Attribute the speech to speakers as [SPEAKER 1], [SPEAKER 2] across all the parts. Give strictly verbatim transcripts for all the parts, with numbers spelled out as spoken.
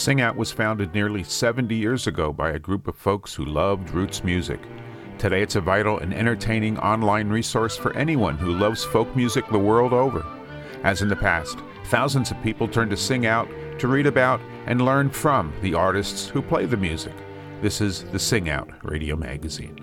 [SPEAKER 1] Sing Out was founded nearly seventy years ago by a group of folks who loved roots music. Today it's a vital and entertaining online resource for anyone who loves folk music the world over. As in the past, thousands of people turn to Sing Out to read about and learn from the artists who play the music. This is the Sing Out Radio Magazine.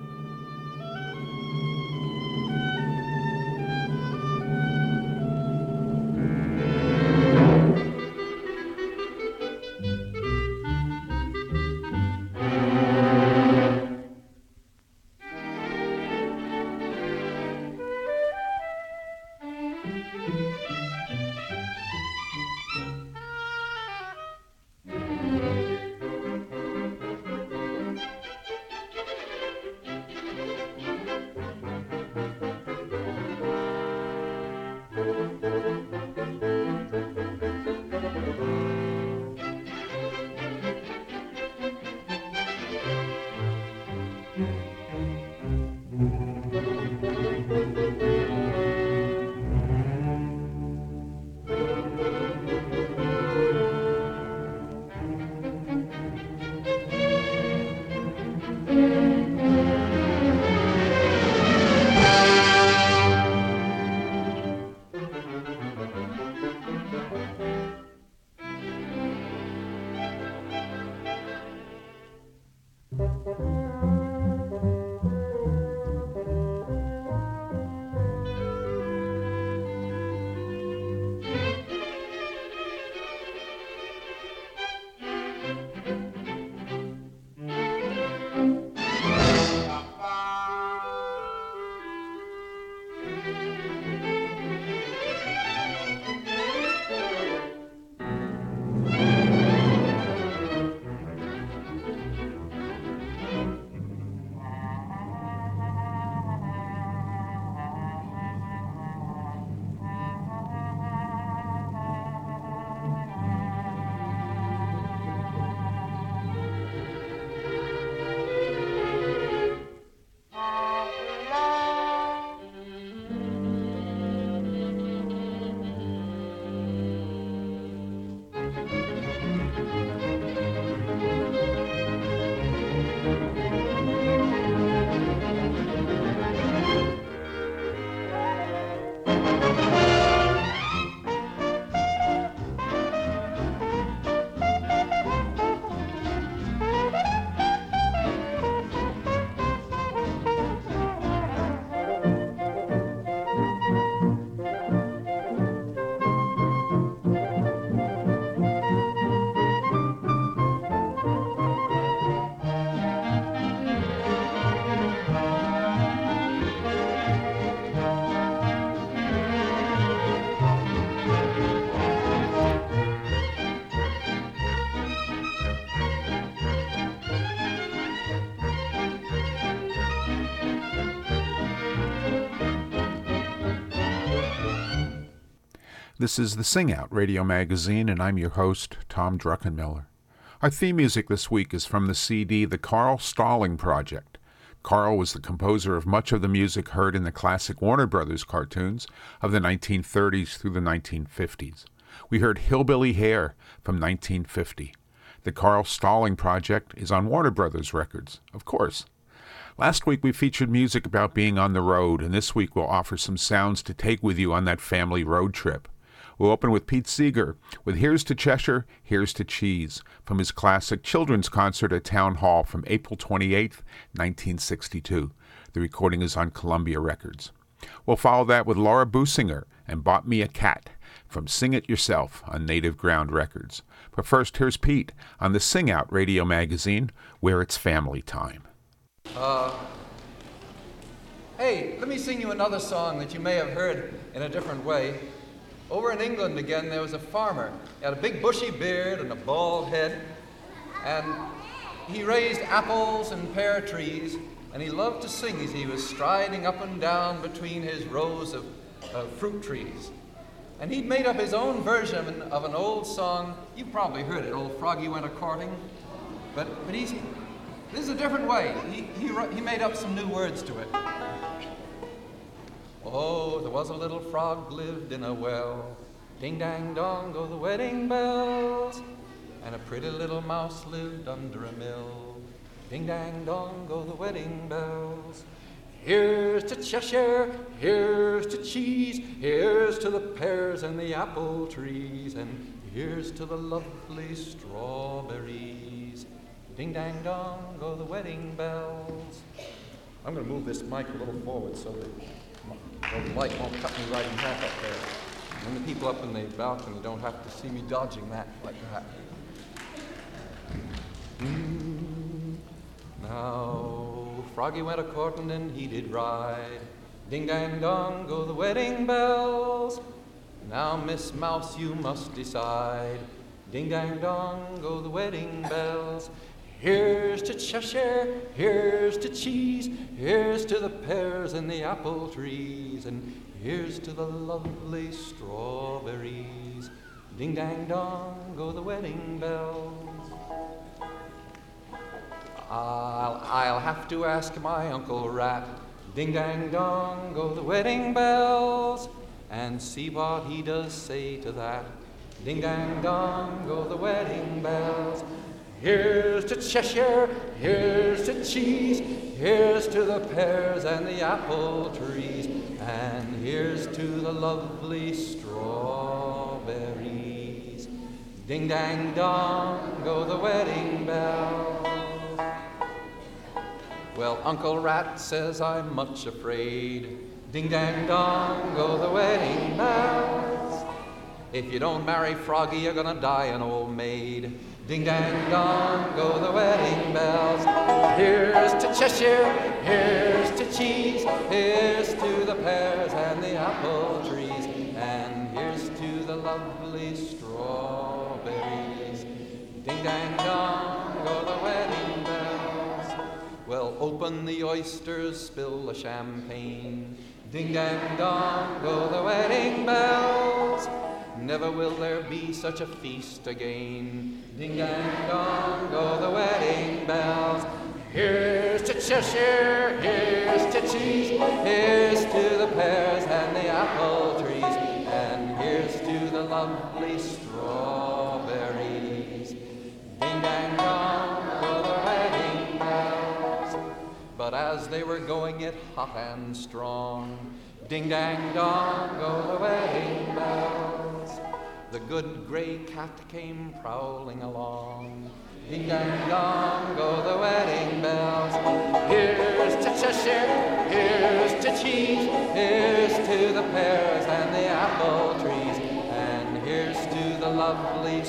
[SPEAKER 1] This is the Sing Out Radio Magazine, and I'm your host, Tom Druckenmiller. Our theme music this week is from the C D The Carl Stalling Project. Carl was the composer of much of the music heard in the classic Warner Brothers cartoons of the nineteen thirties through the nineteen fifties. We heard Hillbilly Hare from nineteen fifty. The Carl Stalling Project is on Warner Brothers Records, of course. Last week we featured music about being on the road, and this week we'll offer some sounds to take with you on that family road trip. We'll open with Pete Seeger with Here's to Cheshire, Here's to Cheese from his classic children's concert at Town Hall from April twenty-eighth, nineteen sixty-two. The recording is on Columbia Records. We'll follow that with Laura Businger and Bought Me a Cat from Sing It Yourself on Native Ground Records. But first, here's Pete on the Sing Out Radio Magazine, where it's family time.
[SPEAKER 2] Uh, hey, let me sing you another song that you may have heard in a different way. Over in England again, there was a farmer. He had a big bushy beard and a bald head, and he raised apples and pear trees, and he loved to sing as he was striding up and down between his rows of, of fruit trees. And he'd made up his own version of an old song. You've probably heard it, Old Froggy Went A-Courting. But, but he's, this is a different way. He, he, he made up some new words to it. Oh, there was a little frog lived in a well. Ding-dang-dong go the wedding bells. and a pretty little mouse lived under a mill. Ding-dang-dong go the wedding bells. Here's to Cheshire, here's to cheese, here's to the pears and the apple trees, and here's to the lovely strawberries. Ding-dang-dong go the wedding bells. I'm going to move this mic a little forward so that the light won't cut me right in half up there. And the people up in the balcony don't have to see me dodging that like that. Mm. Now, Froggy went a-courting and he did ride. Ding-dang-dong go the wedding bells. Now, Miss Mouse, you must decide. Ding-dang-dong go the wedding bells. Here's to Cheshire, here's to cheese, here's to the pears and the apple trees, and here's to the lovely strawberries. Ding-dang-dong go the wedding bells. I'll, I'll have to ask my Uncle Rat, ding-dang-dong go the wedding bells, and see what he does say to that. Ding-dang-dong go the wedding bells. Here's to Cheshire, here's to cheese, here's to the pears and the apple trees, and here's to the lovely strawberries. Ding-dang-dong go the wedding bells. Well, Uncle Rat says I'm much afraid. Ding-dang-dong go the wedding bells. If you don't marry Froggy, you're gonna die an old maid. Ding-dang-dong go the wedding bells. Here's to Cheshire, here's to cheese, here's to the pears and the apple trees, and here's to the lovely strawberries. Ding-dang-dong go the wedding bells. Well, open the oysters, spill the champagne. Ding-dang-dong go the wedding bells. Never will there be such a feast again. Ding-dang-dong go the wedding bells. Here's to Cheshire, here's to cheese, here's to the pears and the apple trees, and here's to the lovely strawberries. Ding-dang-dong go the wedding bells. But as they were going it hot and strong, ding-dang-dong go the wedding bells. The good gray cat came prowling along. Ding-dang-dong go the wedding bells. Here's to Cheshire, here's to cheese, here's to the pears and the apple trees, and here's to the lovely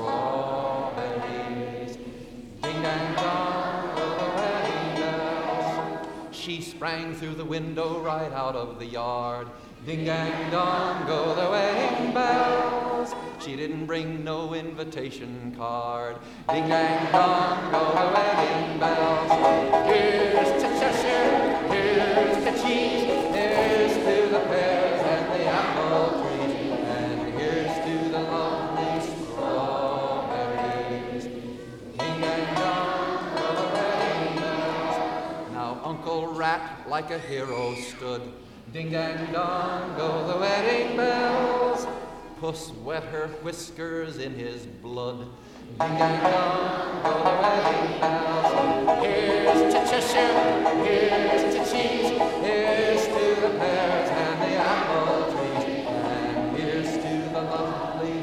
[SPEAKER 2] strawberries. Ding-dang-dong go the wedding bells. She sprang through the window right out of the yard. Ding-dang-dong go the wedding bells. She didn't bring no invitation card. Ding-dang-dong go the wedding bells. Here's to Cheshire, here's to cheese, here's to the pears and the apple trees, and here's to the lovely strawberries. Ding-dang-dong go the wedding bells. Now Uncle Rat like a hero stood. Ding-dang-dong go the wedding bells. Puss wet her whiskers in his blood. Ding-dang-dong go the wedding bells. Here's to Cheshire, here's to cheese, here's to the pears and the apple trees, and here's to the lovely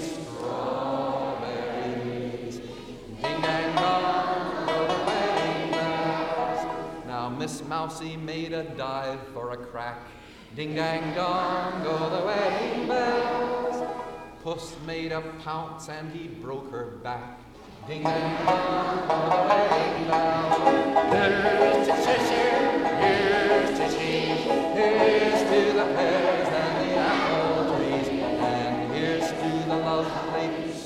[SPEAKER 2] strawberries. Ding-dang-dong go the wedding bells. Now Miss Mousie made a dive for a crack. Ding-dang-dong go the wedding bells. Puss made a pounce and he broke her back. Ding-dang-dong go the wedding bells. Here's to Cheshire, here's to cheese, here's to the pears and the apple trees, and here's to the lovely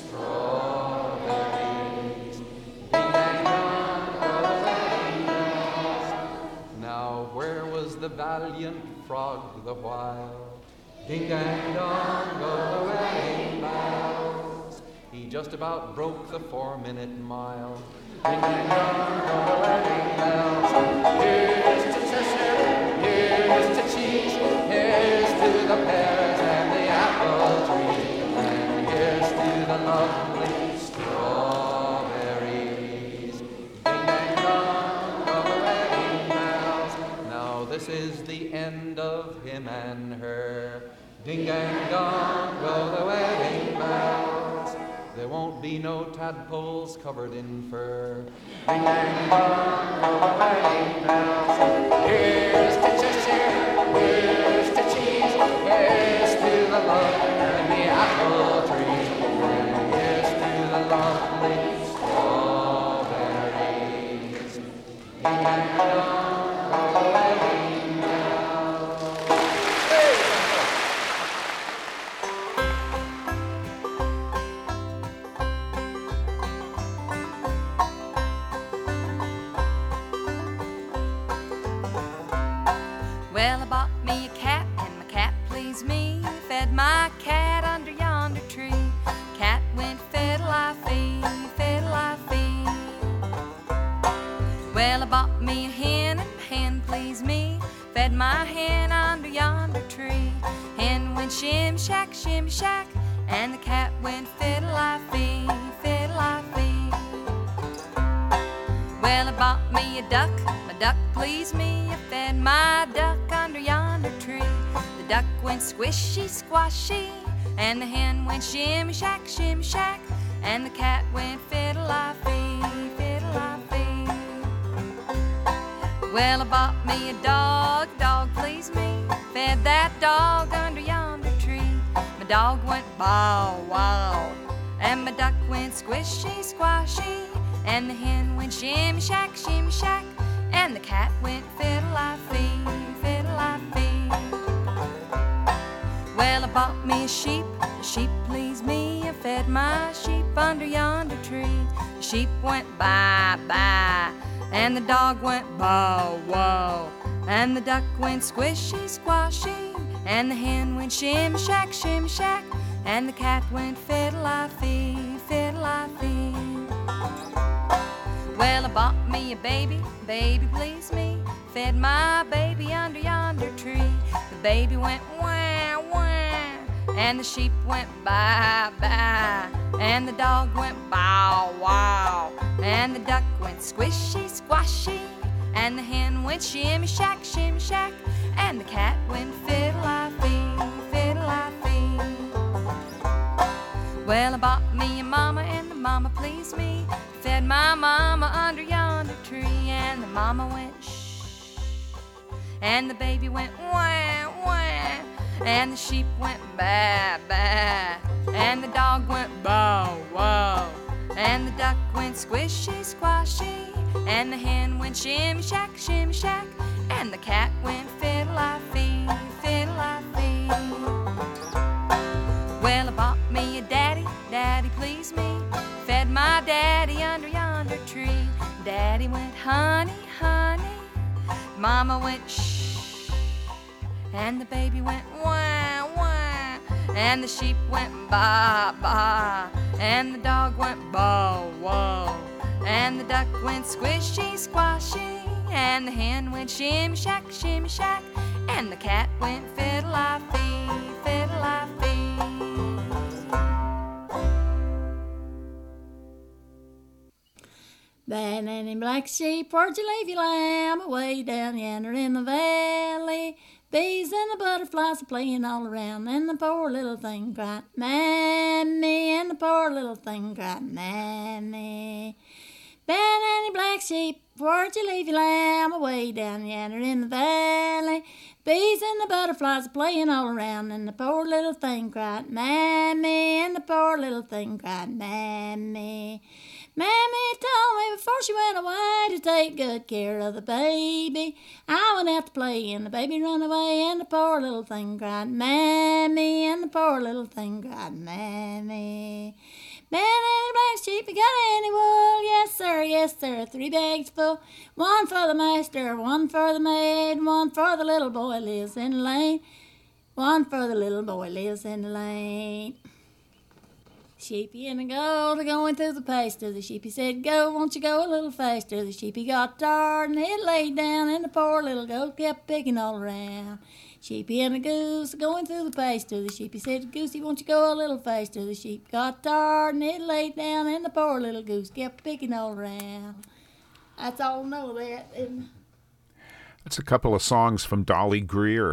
[SPEAKER 2] strawberries. Ding-dang-dong go the wedding bells. Now where was the valiant frog the while? Ding-dang-dong go the wedding bells. He just about broke the four-minute mile. Ding-dang-dong go the wedding bells. Here's to Cheshire, here's to cheese, here's to the pears and the apple trees, and here's to the lovely straw. him and her. Ding dang dong, go the wedding bells. There won't be no tadpoles covered in fur. Ding dang dong, go the wedding bells. Here's to Cheshire, here's to cheese, here's to the love and the apple trees. Here's to the lovely strawberries. Ding dang dong, go the wedding bells. Hey!
[SPEAKER 3] Well, I bought me a cat, and my cat pleased me. Fed my cat under yonder tree. Cat went fiddle-I-fee, fiddle-I-fee. Well, I bought me a hen, and the hen pleased me. Fed my hen under yonder tree. Hen went shim-shack, shim-shack, and the cat went fiddle-I-fee, fiddle-I-fee. Well, I bought me a duck, my duck pleased me. I fed my duck under yonder tree. The duck went squishy, squashy, and the hen went shim-shack, shim-shack, and the cat went fiddle-I-fee, fiddle-I-fee. Well, I bought me a dog, dog pleased me. Fed that dog under yonder tree. My dog went bow, wow, and my duck went squishy, squashy, and the hen went shim-shack, shim-shack, and the cat went fiddle-I-fee, fiddle-I-fee. Well, I bought me a sheep, the sheep pleased me. I fed my sheep under yonder tree. The sheep went bye-bye, and the dog went bow-wow, and the duck went squishy, squashy, and the hen went shim-shack, shim-shack, and the cat went fiddle-I-fee, fiddle-I-fee. Well, I bought me a baby, baby pleased me. Fed my baby under yonder tree. The baby went wah, wah, and the sheep went bye, bye, and the dog went bow, wow, and the duck went squishy, squashy, and the hen went shimmy shack, shimmy shack, and the cat went fiddle-I-fee, fiddle-I-fee. Well, I bought me a mama, and the mama pleased me. Fed my mama under yonder tree, and the mama went shh, and the baby went wah, wah, and the sheep went baa, baa, and the dog went bow, wow, and the duck went squishy, squashy, and the hen went shimmy shack, shimmy shack, and the cat went fiddle-I-fee, fiddle-I-fee. Well, I bought me a daddy, daddy pleased me. Fed my daddy under yonder tree. Daddy went honey, honey. Mama went shh, and the baby went wah, wah, and the sheep went baa, baa, and the dog went bow, wow, and the duck went squishy, squashy, and the hen went shimmy shack, shimmy shack, and the cat went fiddle-I-fee, fiddle-I-fee.
[SPEAKER 4] Bad Nanny Black Sheep, where'd you leave your lamb? Away down yonder in the valley. Bees and the butterflies are playing all around, and the poor little thing cried, Mammy, and the poor little thing cried, Mammy. Bad Nanny Black Sheep, where'd you leave your lamb? Away down yonder in the valley. Bees and the butterflies are playing all around, and the poor little thing cried, Mammy, and the poor little thing cried, Mammy. Mammy told me before she went away to take good care of the baby. I went out to play and the baby run away, and the poor little thing cried, Mammy, and the poor little thing cried, Mammy. Nanny Black Sheep, you got any wool? Yes, sir, yes, sir, three bags full. One for the master, one for the maid, one for the little boy lives in the lane. One for the little boy lives in the lane. Sheepy and the goat are going through the pasture. The sheepy said, go, won't you go a little faster? The sheepy got tired and it laid down, and the poor little goat kept picking all around. Sheepy and the goose are going through the pasture. The sheepy said, goosey, won't you go a little faster? The sheep got tired and it laid down, and the poor little goose kept picking all around. That's all I know of that.
[SPEAKER 1] That's a couple of songs from Dolly Greer.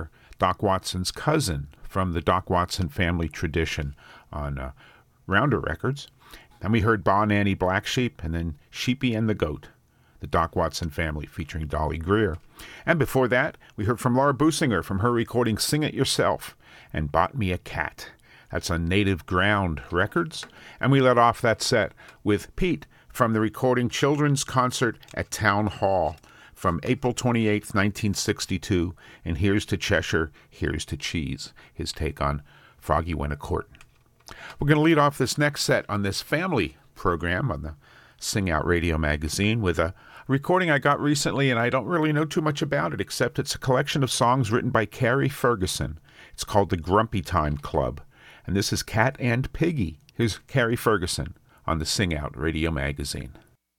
[SPEAKER 1] Doc Watson's cousin from the Doc Watson family tradition on uh, Rounder Records. And we heard Ba Nanny Black Sheep, and then Sheepy and the Goat, the Doc Watson family featuring Dolly Greer. And before that, we heard from Laura Businger from her recording Sing It Yourself and Bought Me a Cat. That's on Native Ground Records. And we let off that set with Pete from the recording Children's Concert at Town Hall from April twenty-eighth, nineteen sixty-two. And Here's to Cheshire, Here's to Cheese, his take on Froggy Went a Courtin'. We're going to lead off this next set on this family program on the Sing Out Radio magazine with a recording I got recently, and I don't really know too much about it, except it's a collection of songs written by Carrie Ferguson. It's called the Grumpy Time Club. And this is Cat and Piggy. Here's Carrie Ferguson on the Sing Out Radio magazine.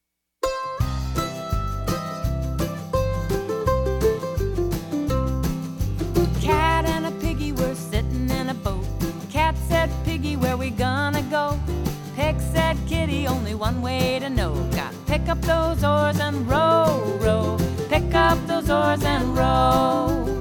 [SPEAKER 3] Cat and a piggy were sitting in a boat. Cat said, Piggy, where we gonna go? Pig said, Kitty, only one way to know. Got pick up those oars and row, row. Pick up those oars and row.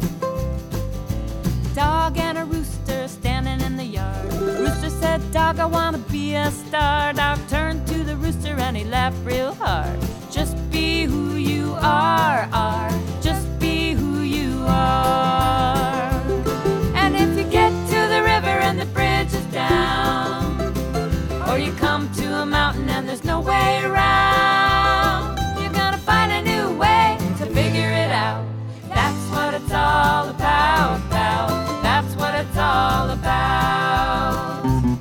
[SPEAKER 3] Dog and a rooster standing in the yard. Rooster said, Dog, I wanna be a star. Dog turned to the rooster and he laughed real hard. Just be who you are, are. Just be who you are. And if you get to the river and the bridge is down, or you come to a mountain and there's no way around, you're gonna find a new way to figure it out. That's what it's all about, about. That's what it's all about.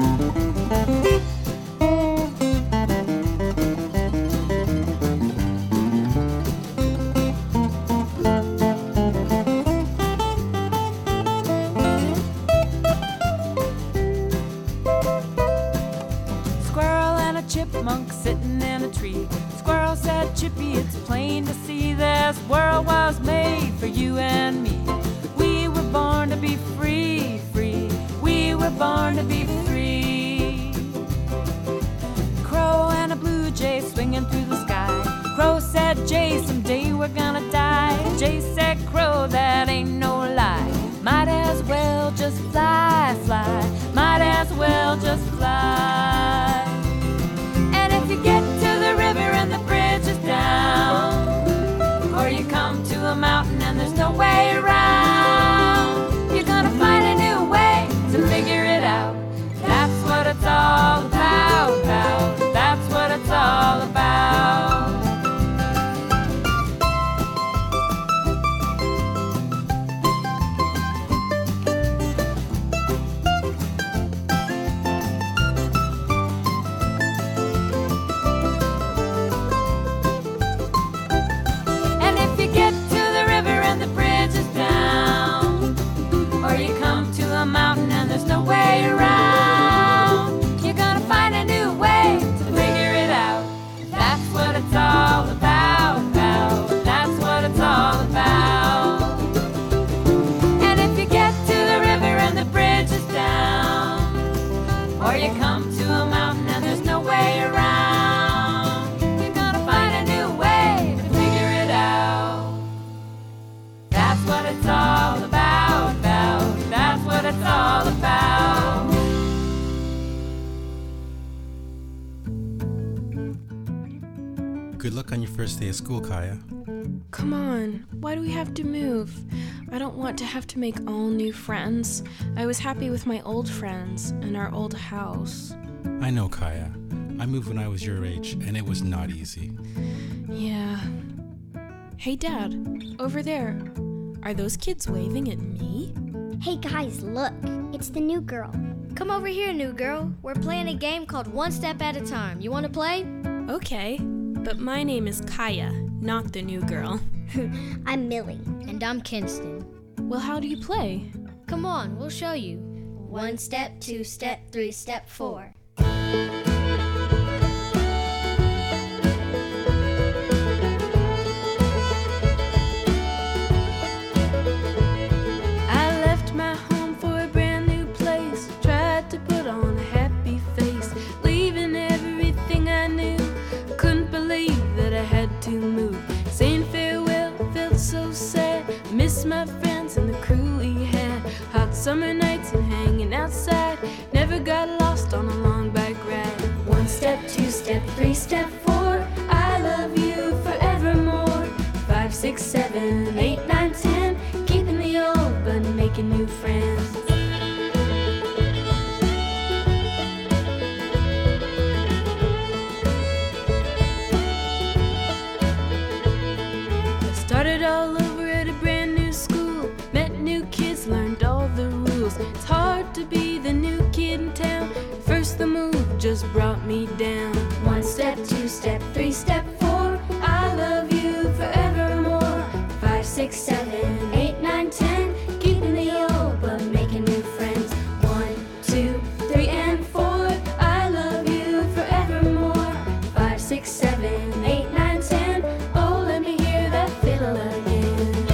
[SPEAKER 3] Squirrel and a chipmunk sitting in a tree. Squirrel said, Chippy, it's plain to see this world was made for you and me. We were born to be free, free. We were born to be free. Crow and a blue jay swinging through the sky. Crow said, Jay, someday we're gonna die. Jay said, Crow, that ain't no lie. Might as well just fly, fly. Might as well just fly. And if you get to the river and the bridge is down, or you come to a mountain and there's no way around, you're gonna find a new way to figure it out. That's what it's all about, about. That's what it's all about. And if you get to the river and the bridge is down, or you come to a mountain and there's no way around, you're gonna find a new way to figure it out. That's what it's all about, about. That's what it's all about. And if you get to the river and the bridge is down, or you come to a mountain and there's no way around, you're gonna find a new way to figure it out. That's what it's all about, about. That's what it's all about.
[SPEAKER 5] Good luck on your first day of school, Kaya.
[SPEAKER 6] Come on, why do we have to move? I don't want to have to make all new friends. I was happy with my old friends and our old house.
[SPEAKER 5] I know, Kaya. I moved when I was your age, and it was not easy.
[SPEAKER 6] Yeah. Hey, Dad, over there. Are those kids waving at me?
[SPEAKER 7] Hey guys, look. It's the new girl.
[SPEAKER 8] Come over here, new girl. We're playing a game called One Step at a Time. You want to play?
[SPEAKER 6] Okay, but my name is Kaya, not the new girl.
[SPEAKER 7] I'm Millie.
[SPEAKER 8] And I'm Kinston.
[SPEAKER 6] Well, how do you play?
[SPEAKER 8] Come on, we'll show you.
[SPEAKER 7] One step, two step, three step, four.
[SPEAKER 6] My friends and the crew we had. summer nights and hanging outside. Never got lost on a long bike ride.
[SPEAKER 7] One step, two step, three step, four. I love you forevermore. Five, six, seven, eight, nine, ten. Keeping the old but making new friends.
[SPEAKER 6] Started all over at a brand new school. Met new kids, learned all the rules. It's hard to be the new kid in town. First the move just brought me down.
[SPEAKER 7] One step, two step, three step, four. I love you forevermore. Five, six, seven, eight, nine, ten. Keeping the old but making new friends. One, two, three, and four. I love you forevermore. Five, six, seven, eight, nine, ten. Oh, let me hear that fiddle again.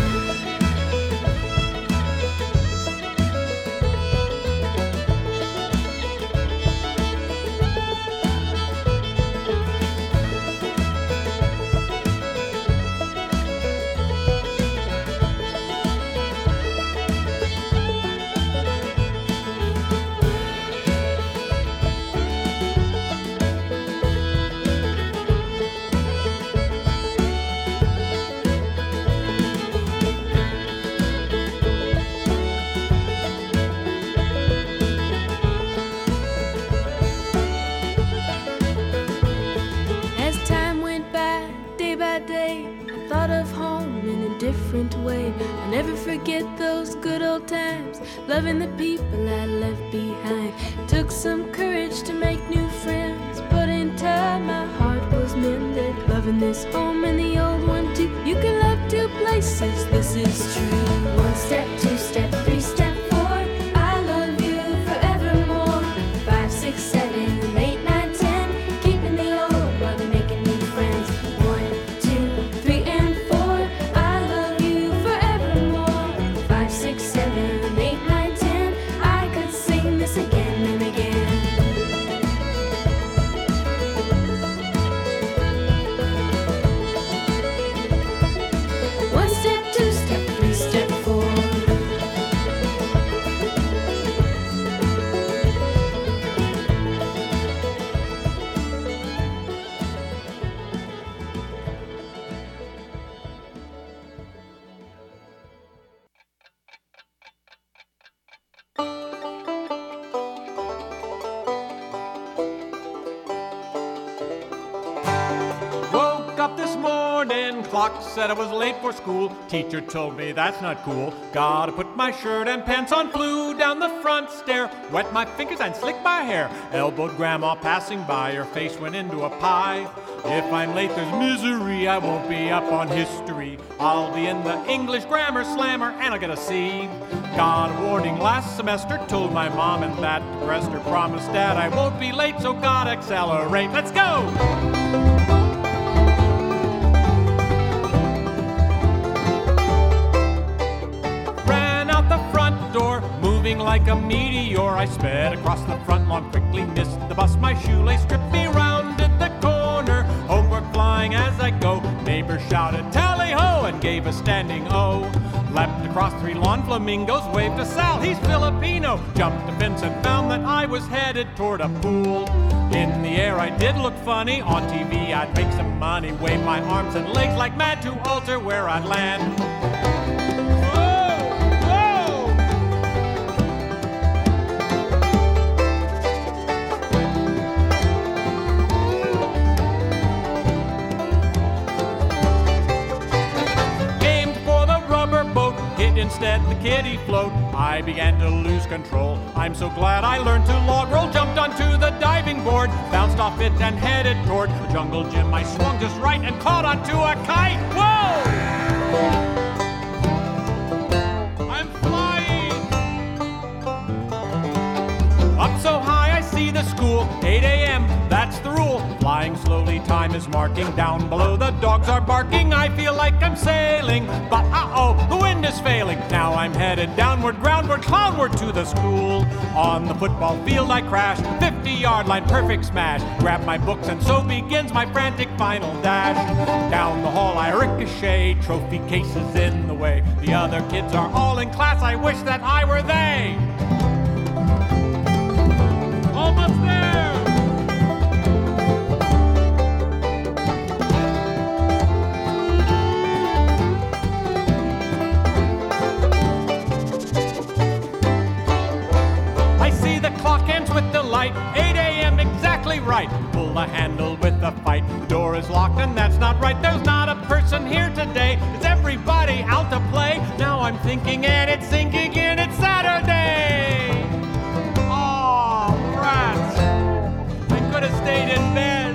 [SPEAKER 6] As time went by, day by day, I thought of home in a different way. I'll never forget those good old times, loving the people I left behind. Took some courage to make new friends, but in time my heart was mended. Loving this home and the old one too. You can love two places, this is true.
[SPEAKER 7] One step, two step, three step, four. I love you forevermore. Five, six, seven, eight, nine, ten. Keeping the old but making new friends. One, two, three, and four. I love you forevermore. Five, six, seven, eight, nine, ten. I could sing this again and again. One step, two step, three step, four.
[SPEAKER 9] Woke up this morning, clock said I was late for school. Teacher told me that's not cool. Gotta put my shirt and pants on, flew down the front stair, wet my fingers and slicked my hair. Elbowed grandma passing by, her face went into a pie. If I'm late, there's misery, I won't be up on history. I'll be in the English grammar slammer and I'll get a C. Got a warning last semester, told my mom and that depressed her. Promised dad I won't be late, so gotta accelerate. Let's go! Ran out the front door, moving like a meteor. I sped across the front lawn, quickly missed the bus. My shoelace tripped me, rounded the corner. Homework flying as I go. Neighbor shouted tally-ho and gave a standing O. Leapt across three lawn flamingos, waved to Sal, he's Filipino. Jumped a fence and found that I was headed toward a pool. In the air I did look funny, on T V I'd make some money. Wave my arms and legs like mad to alter where I'd land. Instead, the kiddie float, I began to lose control. I'm so glad I learned to log roll. Jumped onto the diving board, bounced off it and headed toward the jungle gym. I swung just right and caught onto a kite. Whoa! I'm flying! Up so high I see the school. eight a.m., that's the rule. Flying slowly, time is marching. barking. Down below the dogs are barking. I feel like I'm sailing, but uh-oh, the wind is failing. Now I'm headed downward, groundward, cloudward to the school. On the football field I crash, fifty-yard line, perfect smash. Grab my books and so begins my frantic final dash. Down the hall I ricochet, trophy cases in the way. The other kids are all in class, I wish that I were they. Almost there! I see the clock ends with the light, eight a.m. exactly right. Pull the handle with the fight, door is locked and that's not right. There's not a person here today, is everybody out to play? Now I'm thinking and it's sinking in, it's Saturday! Oh, rats! I could have stayed in bed.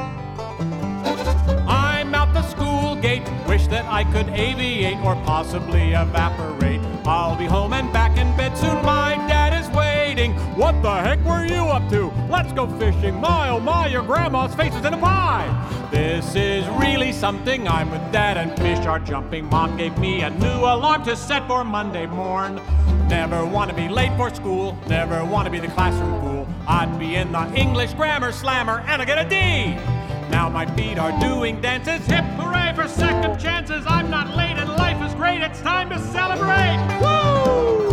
[SPEAKER 9] I'm out the school gate, wish that I could aviate or possibly evaporate. I'll be home and back in bed soon, my dad is waiting. What the heck were you up to? Let's go fishing. My oh my, your grandma's face is in a pie. This is really something, I'm with dad and fish are jumping. Mom gave me a new alarm to set for Monday morn. Never want to be late for school, never want to be the classroom fool. I'd be in the English grammar slammer and I get a D. Now my feet are doing dances, hip hooray for second chances. I'm not late and life is great, it's time to celebrate. Woo!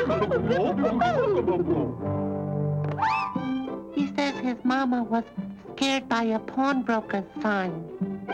[SPEAKER 10] He says his mama was scared by a pawnbroker's son.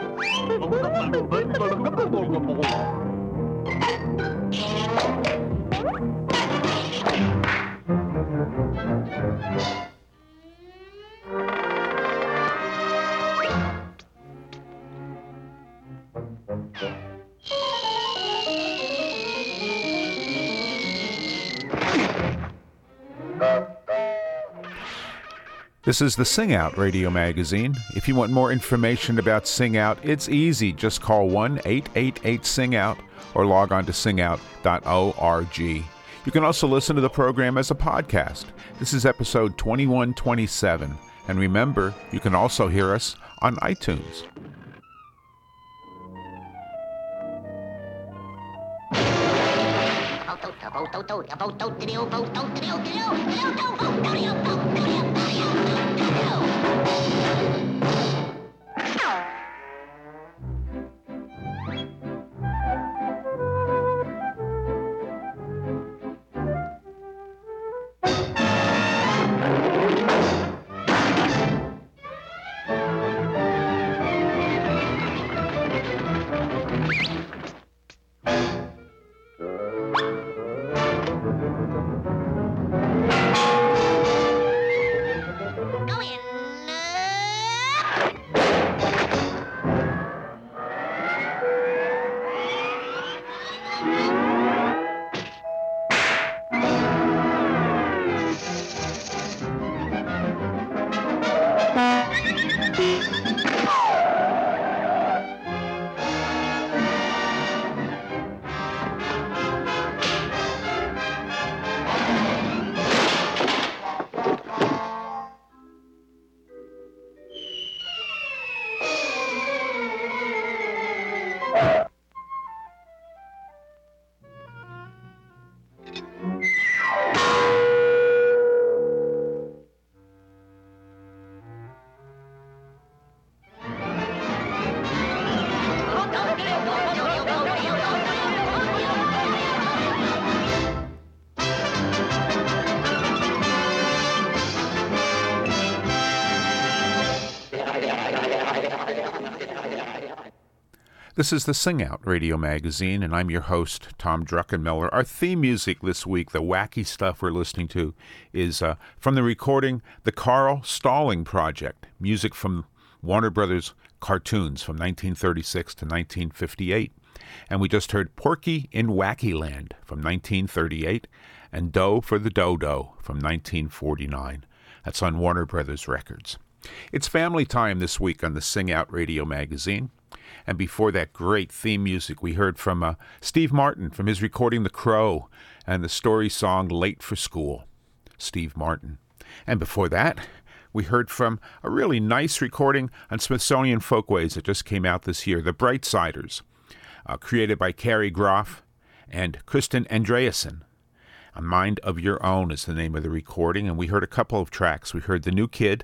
[SPEAKER 1] This is the Sing Out radio magazine. If you want more information about Sing Out, it's easy. Just call one eight eight eight sing out or log on to sing out dot org. You can also listen to the program as a podcast. This is episode twenty-one twenty-seven. And remember, you can also hear us on iTunes. This is the Sing Out radio magazine, and I'm your host, Tom Druckenmiller. Our theme music this week, the wacky stuff we're listening to, is uh, from the recording The Carl Stalling Project, music from Warner Brothers cartoons from nineteen thirty-six to nineteen fifty-eight. And we just heard Porky in Wacky Land from nineteen thirty-eight and Doe for the Dodo from nineteen forty-nine. That's on Warner Brothers Records. It's family time this week on the Sing Out radio magazine. And before that great theme music, we heard from uh, Steve Martin from his recording The Crow and the story song Late for School. Steve Martin. And before that, we heard from a really nice recording on Smithsonian Folkways that just came out this year, The Brightsiders, uh, created by Carrie Groff and Kristen Andreasen. A Mind of Your Own is the name of the recording, and we heard a couple of tracks. We heard The New Kid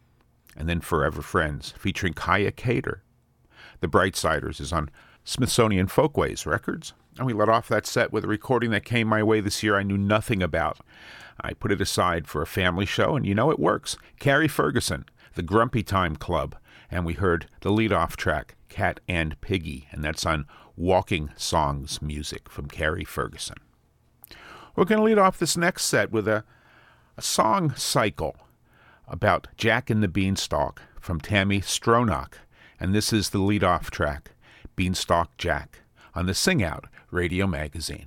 [SPEAKER 1] and then Forever Friends, featuring Kaya Cater. The Brightsiders is on Smithsonian Folkways Records, and we let off that set with a recording that came my way this year I knew nothing about. I put it aside for a family show, and you know it works. Carrie Ferguson, The Grumpy Time Club, and we heard the lead-off track, Cat and Piggy, and that's on Walking Songs music from Carrie Ferguson. We're going to lead off this next set with a, a song cycle about Jack and the Beanstalk from Tammy Stronach. And this is the lead-off track, Beanstalk Jack, on the Sing Out radio magazine.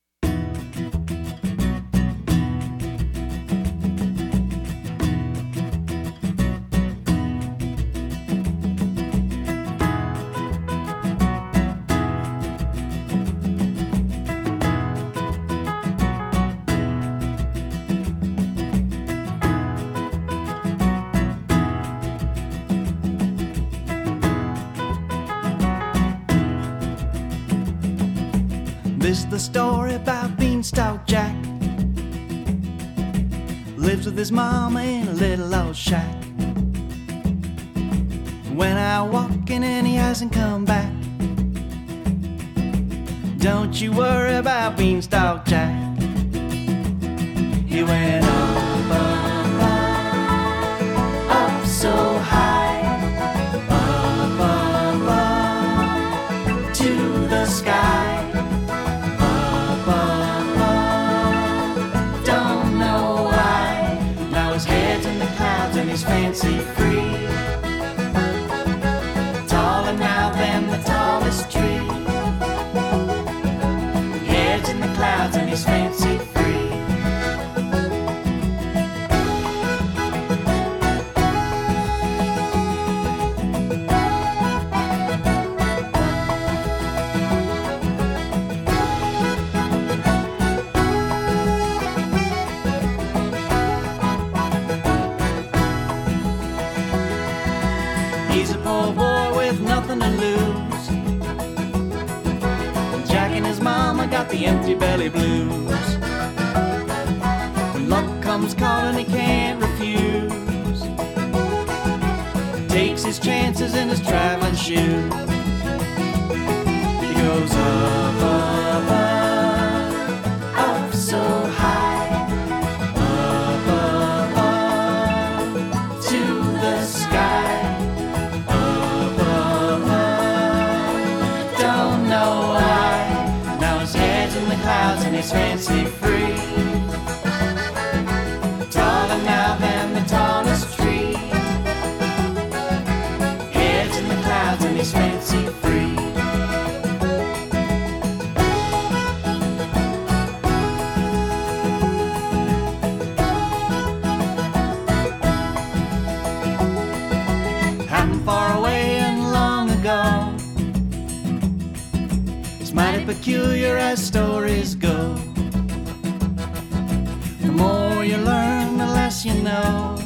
[SPEAKER 11] This is the story about Beanstalk Jack. Lives with his mama in a little old shack. Went out walking and he hasn't come back. Don't you worry about Beanstalk Jack. He went up, up, up, up so high. sky. Up, up, up. Don't know why. Now his head's in the clouds and he's fancy free. Taller now than the tallest tree. Head's in the clouds and he's fancy free. He's a poor boy with nothing to lose. Jack and his mama got the empty belly blues. When luck comes calling, he can't refuse. Takes his chances in his traveling shoes. He goes up, up, up, up so high. Up, up, up to the sky. Clouds and he's fancy free. Taller now than the tallest tree. Heads in the clouds and he's fancy free. Happened far away and long ago. Mighty peculiar as stories go. The more you learn, the less you know.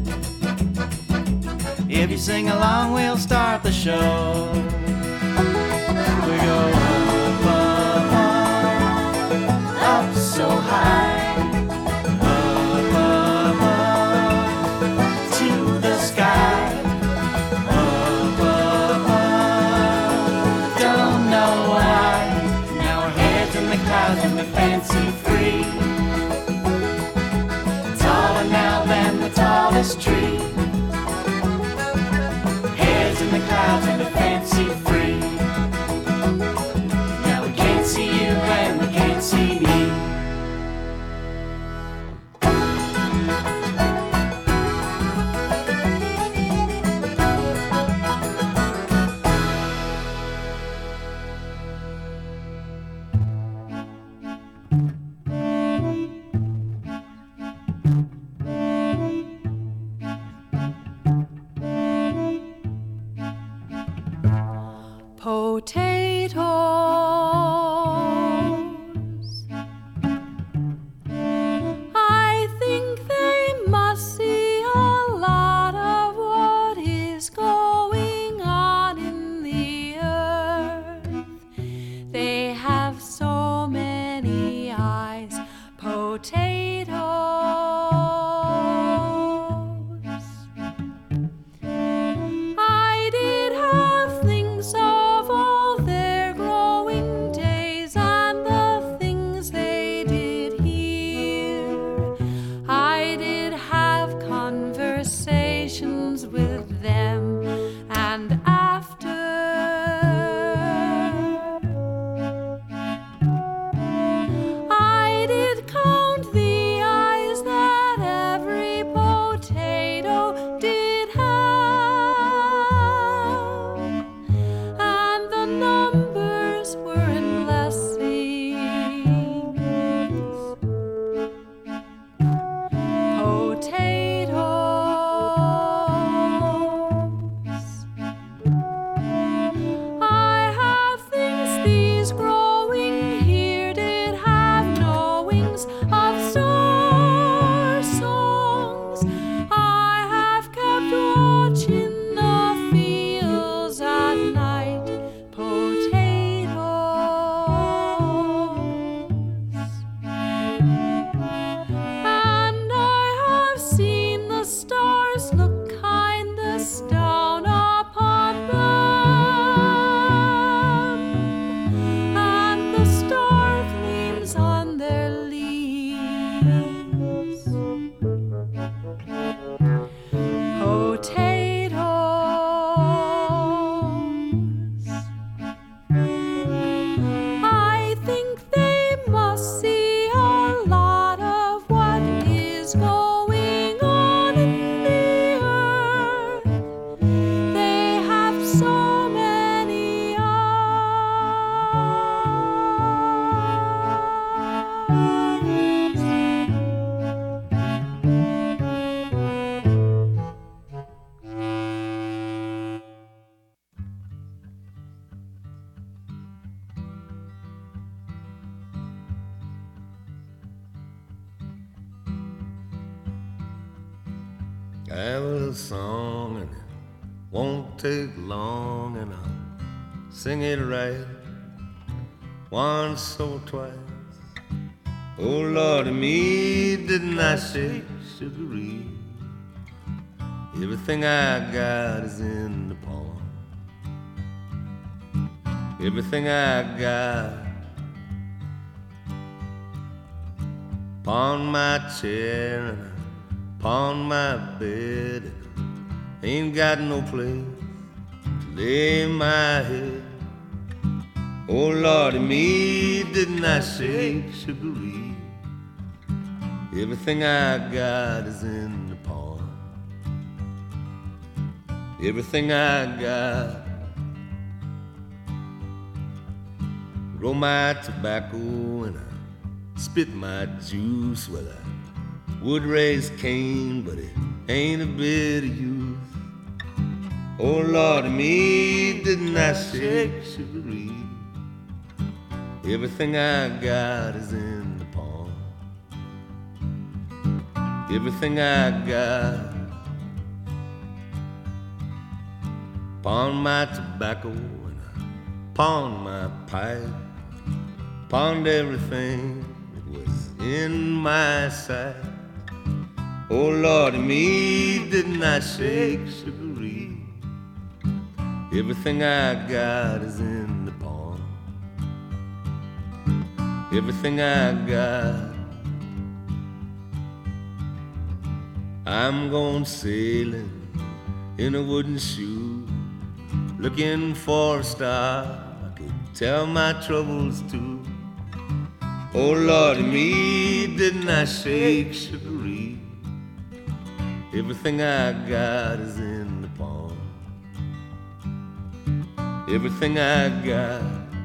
[SPEAKER 11] If you sing along, we'll start the show. We go up, up, up, up so high. Up, up, up to the sky. Up, up, up, don't know why. Clouds and we're fancy free. Taller now than the tallest tree. Heads in the clouds and we're fancy free. Now we can't see you and we can't see me.
[SPEAKER 6] Potatoes. I think they must see a lot of what is going on in the earth. They have so many eyes. Potatoes. I did have things of all their glory.
[SPEAKER 12] I have a little song and it won't take long, and I'll sing it right once or twice. Oh Lord, me didn't I shake Sugaree? Everything I got is in the palm. Everything I got upon my chair and upon my bed, and ain't got no place to lay my head. Oh Lord, me didn't I shake Sugaree? Everything I got is in the palm. Everything I got. Grow my tobacco and I spit my juice. Well, I would raise cane, but it ain't a bit of use. Oh Lord, me didn't I shake Sugaree? Everything I got is in the palm. Everything I got upon my tobacco and upon my pipe, upon everything that was in my sight. Oh Lord, me didn't I shake Sugaree? Everything I got is in the palm. Everything I got. I'm going sailing in a wooden shoe, looking for a star I could tell my troubles to. Oh Lord, me didn't I shake Sugaree? Everything I got is in the palm. Everything I got.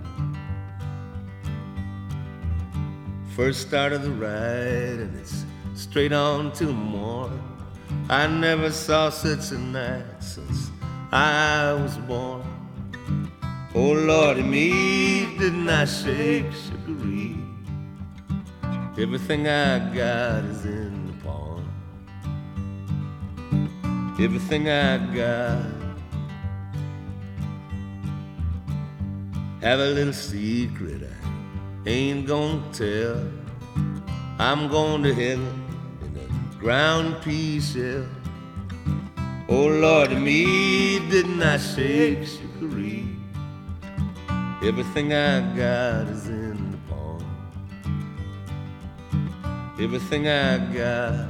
[SPEAKER 12] First start of the ride and it's straight on till morn. I never saw such a night since I was born. Oh Lord, me didn't I shake Sugaree? Everything I got is in the palm. Everything I got. Have a little secret I ain't gonna tell. I'm going to heaven ground pea shell. Oh Lord, me didn't I shake Sugaree? Everything I got is in the palm. Everything I got.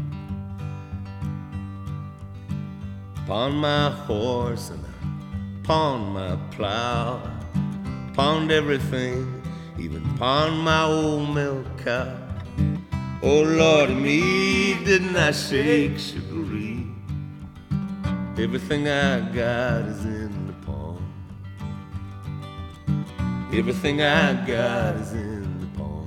[SPEAKER 12] Upon my horse and upon my plow, upon everything, even upon my old milk cow. Oh Lord, me didn't I shake Sugaree? Everything I got is in the palm. Everything I got is in the palm.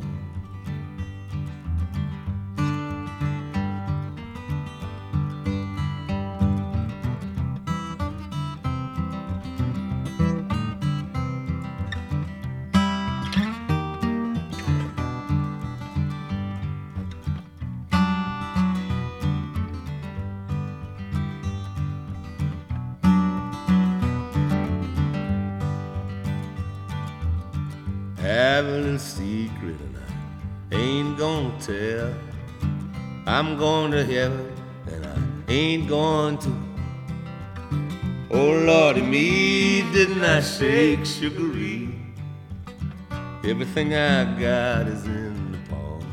[SPEAKER 12] Have a little secret and I ain't gonna tell. I'm going to heaven and I ain't going to. Oh Lord, me didn't I shake Sugaree? Everything I got is in the palm.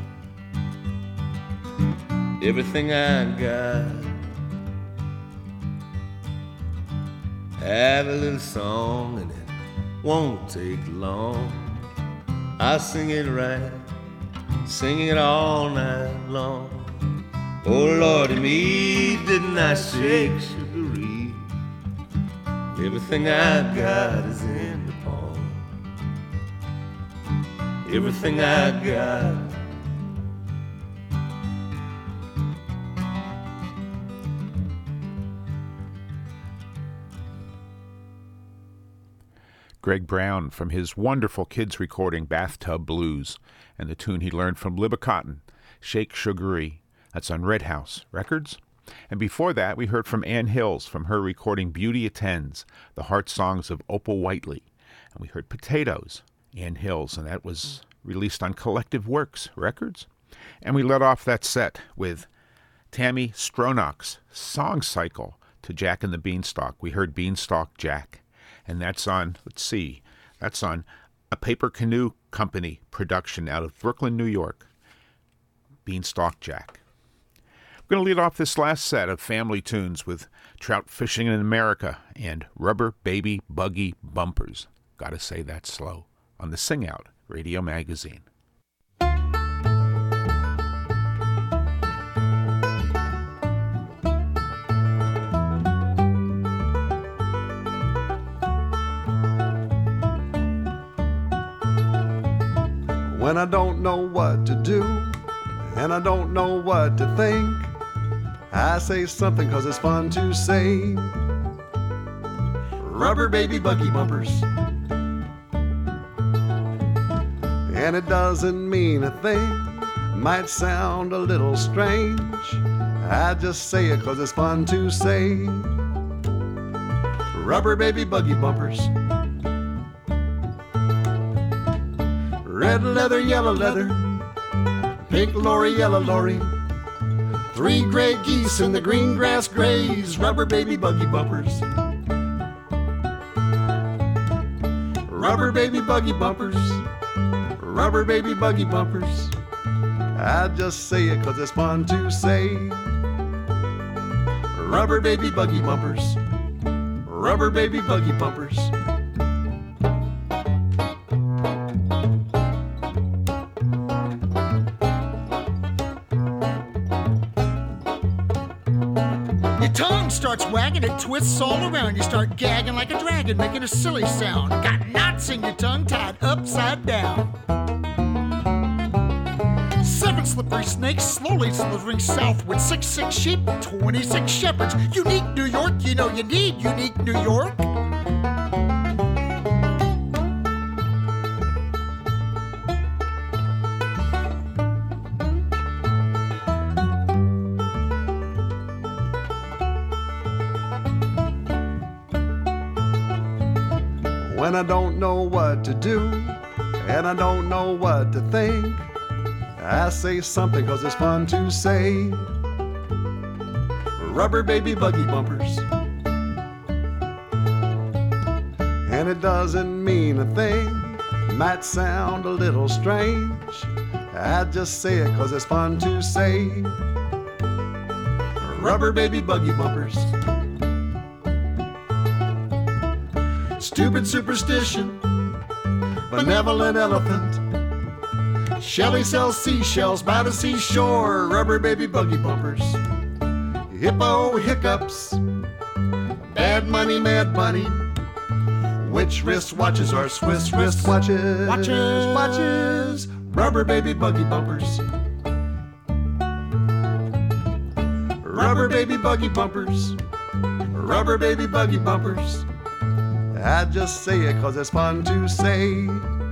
[SPEAKER 12] Everything I got. Have a little song and it won't take long. I'll sing it right, sing it all night long. Oh Lord, me didn't I shake Sugaree? Everything I got is in the palm. Everything I got.
[SPEAKER 1] Greg Brown from his wonderful kids recording Bathtub Blues, and the tune he learned from Libba Cotten, Shake Sugaree. That's on Red House Records. And before that, we heard from Ann Hills from her recording Beauty Attends, the heart songs of Opal Whiteley. And we heard Potatoes, Ann Hills, and that was released on Collective Works Records. And we led off that set with Tammy Stronach's Song Cycle to Jack and the Beanstalk. We heard Beanstalk Jack. And that's on, let's see, that's on a Paper Canoe Company production out of Brooklyn, New York. Beanstalk Jack. We're going to lead off this last set of family tunes with Trout Fishing in America and Rubber Baby Buggy Bumpers. Gotta say that slow. On the Sing Out Radio Magazine.
[SPEAKER 13] When I don't know what to do and I don't know what to think, I say something 'cause it's fun to say. Rubber baby buggy bumpers. And it doesn't mean a thing, might sound a little strange. I just say it 'cause it's fun to say. Rubber baby buggy bumpers. Red leather, yellow leather, pink lorry, yellow lorry. Three gray geese in the green grass graze, rubber baby buggy bumpers. Rubber baby buggy bumpers, rubber baby buggy bumpers. I just say it 'cause it's fun to say. Rubber baby buggy bumpers, rubber baby buggy bumpers.
[SPEAKER 14] Starts wagging, it twists all around. You start gagging like a dragon, making a silly sound. Got knots in your tongue tied upside down. Seven slippery snakes slowly slithering south with six sick sheep, twenty-six shepherds. Unique New York, you know you need unique New York.
[SPEAKER 13] When I don't know what to do and I don't know what to think, I say something 'cause it's fun to say. Rubber baby buggy bumpers. And it doesn't mean a thing, might sound a little strange. I just say it 'cause it's fun to say. Rubber baby buggy bumpers. Stupid superstition, benevolent elephant. Shelley sells seashells by the seashore, rubber baby buggy bumpers. Hippo hiccups, bad money, mad bunny. Which wrist watches are Swiss wrist watches? Watches, watches, rubber baby buggy bumpers. Rubber baby buggy bumpers, rubber baby buggy bumpers. I just say it 'cause it's fun to say.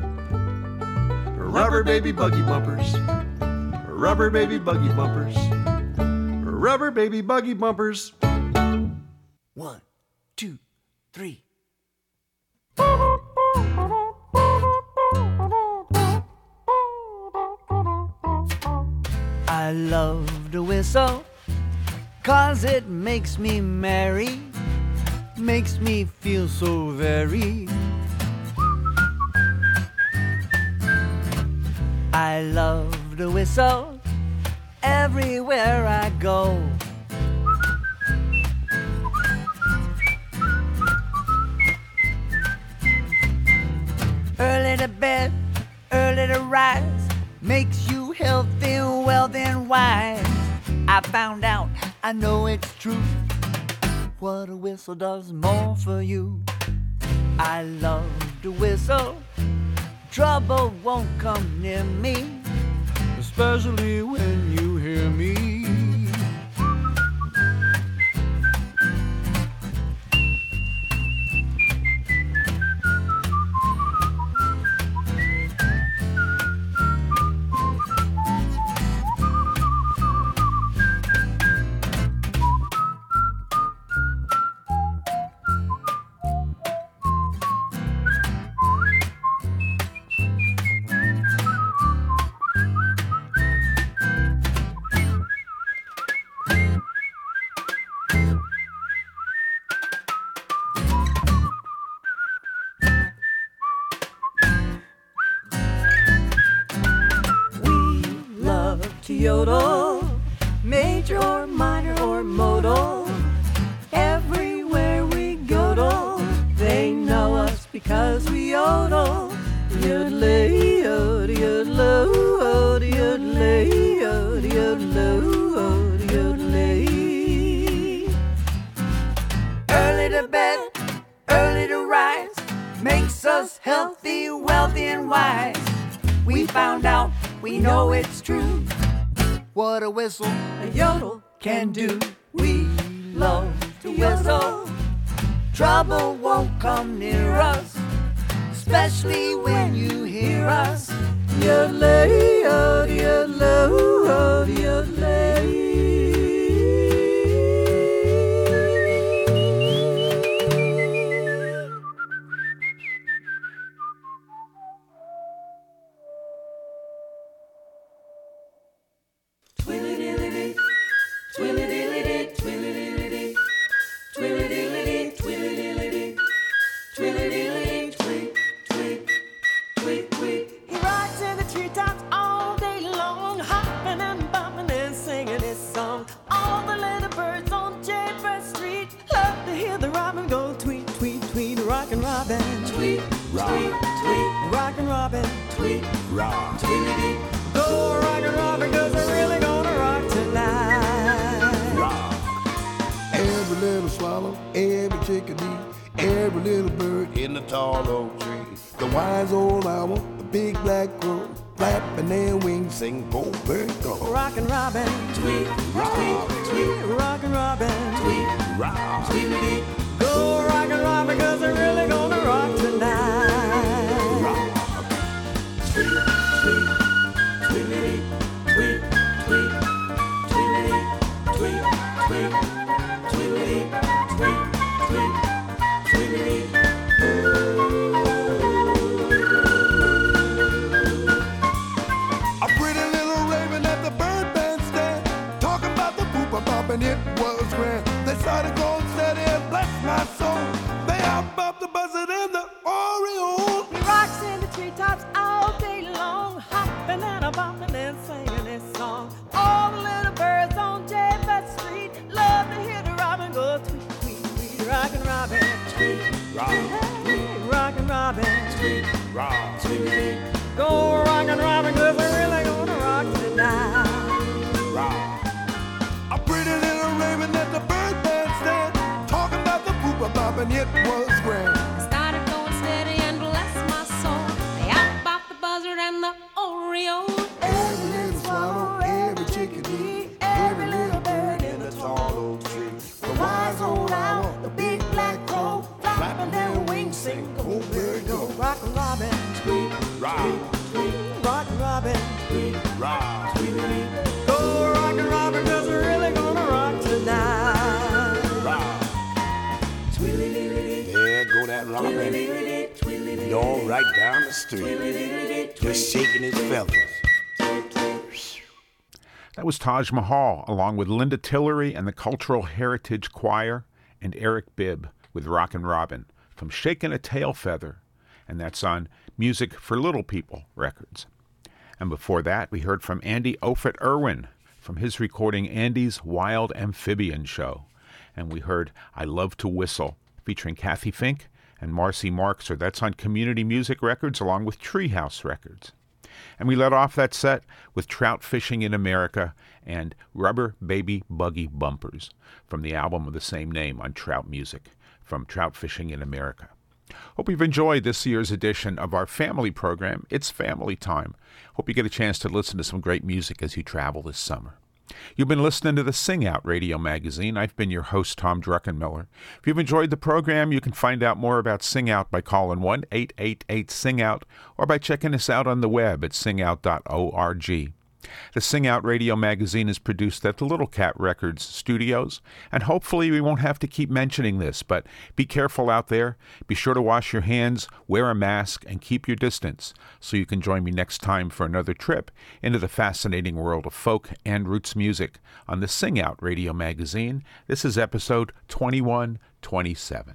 [SPEAKER 13] Rubber baby buggy bumpers, rubber baby buggy bumpers, rubber baby buggy bumpers.
[SPEAKER 14] One, two, three.
[SPEAKER 15] I love to whistle 'cause it makes me merry, makes me feel so very. I love to whistle everywhere I go. Early to bed, early to rise, makes you healthy, wealthy, and wise. I found out, I know it's true, what a whistle does more for you. I love to whistle, trouble won't come near me, especially when you hear me.
[SPEAKER 16] yodel, major or minor or modal. Everywhere we go, they know us because we yodel. Yodelay, yodel, yodel, yodelay, yodel, yodel, yodelay. Early to bed, early to rise, makes us healthy, wealthy, and wise. We found out, we know it's true. What a whistle, a yodel can do. We love to whistle. Trouble won't come near us, especially when you hear us. Yodelay, yodel, yodel, yodelay.
[SPEAKER 1] That was Taj Mahal, along with Linda Tillery and the Cultural Heritage Choir, and Eric Bibb with Rockin' Robin from Shakin' a Tail Feather, and that's on Music for Little People Records. And before that, we heard from Andy Offutt Irwin from his recording Andy's Wild Amphibian Show, and we heard I Love to Whistle, featuring Kathy Fink and Marcy Marxer. That's on Community Music Records, along with Treehouse Records. And we let off that set with Trout Fishing in America and Rubber Baby Buggy Bumpers from the album of the same name on Trout Music from Trout Fishing in America. Hope you've enjoyed this year's edition of our family program, It's Family Time. Hope you get a chance to listen to some great music as you travel this summer. You've been listening to the Sing Out Radio Magazine. I've been your host, Tom Druckenmiller. If you've enjoyed the program, you can find out more about Sing Out by calling one eight eight eight sing out or by checking us out on the web at sing out dot org. The Sing Out Radio Magazine is produced at the Little Cat Records studios, and hopefully we won't have to keep mentioning this, but be careful out there. Be sure to wash your hands, wear a mask, and keep your distance so you can join me next time for another trip into the fascinating world of folk and roots music on the Sing Out Radio Magazine. This is episode twenty-one twenty-seven.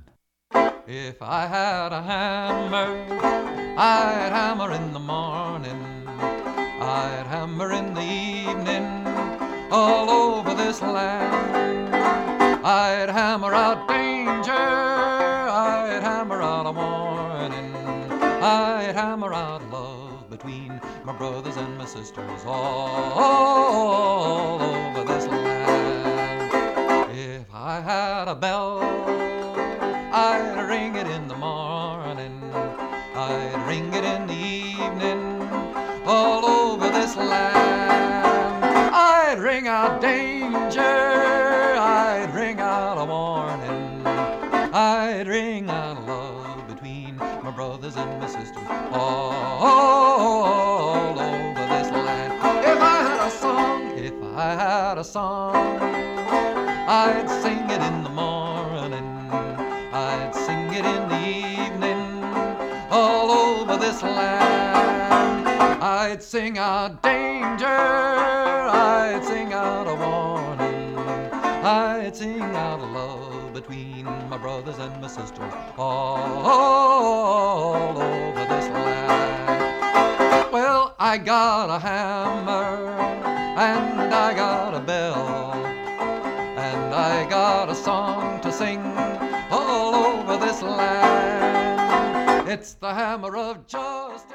[SPEAKER 2] If I had a hammer, I'd hammer in the morning. I'd hammer in the evening all over this land. I'd hammer out danger, I'd hammer out a warning, I'd hammer out love between my brothers and my sisters all, all over this land. If I had a bell, I'd ring it in the morning, I'd ring it in the evening all over this land. I'd ring out danger, I'd ring out a warning, I'd ring out love between my brothers and my sisters all, all over this land. If I had a song, if I had a song, I'd sing it in the morning, I'd sing it in the evening all over this land. I'd sing out danger, I'd sing out a warning, I'd sing out love between my brothers and my sisters all, all over this land. Well, I got a hammer and I got a bell and I got a song to sing all over this land. It's the hammer of justice.